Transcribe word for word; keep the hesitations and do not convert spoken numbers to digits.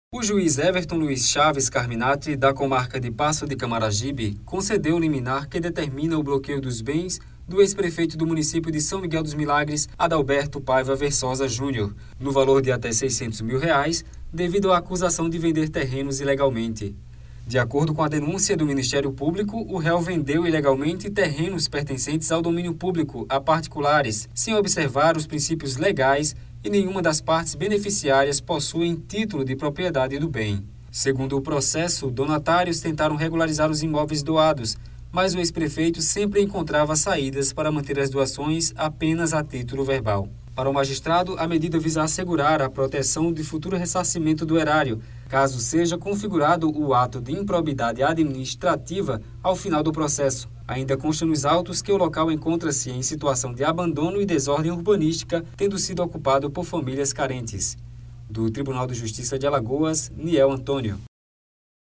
O juiz Everton Luiz Chaves Carminati, da comarca de Passo de Camaragibe, concedeu liminar que determina o bloqueio dos bens do ex-prefeito do município de São Miguel dos Milagres, Adalberto Paiva Versosa Júnior, no valor de até seiscentos mil reais, devido à acusação de vender terrenos ilegalmente. De acordo com a denúncia do Ministério Público, o réu vendeu ilegalmente terrenos pertencentes ao domínio público a particulares, sem observar os princípios legais, e nenhuma das partes beneficiárias possuem título de propriedade do bem. Segundo o processo, donatários tentaram regularizar os imóveis doados, mas o ex-prefeito sempre encontrava saídas para manter as doações apenas a título verbal. Para o magistrado, a medida visa assegurar a proteção de futuro ressarcimento do erário, caso seja configurado o ato de improbidade administrativa ao final do processo. Ainda consta nos autos que o local encontra-se em situação de abandono e desordem urbanística, tendo sido ocupado por famílias carentes. Do Tribunal de Justiça de Alagoas, Niel Antônio.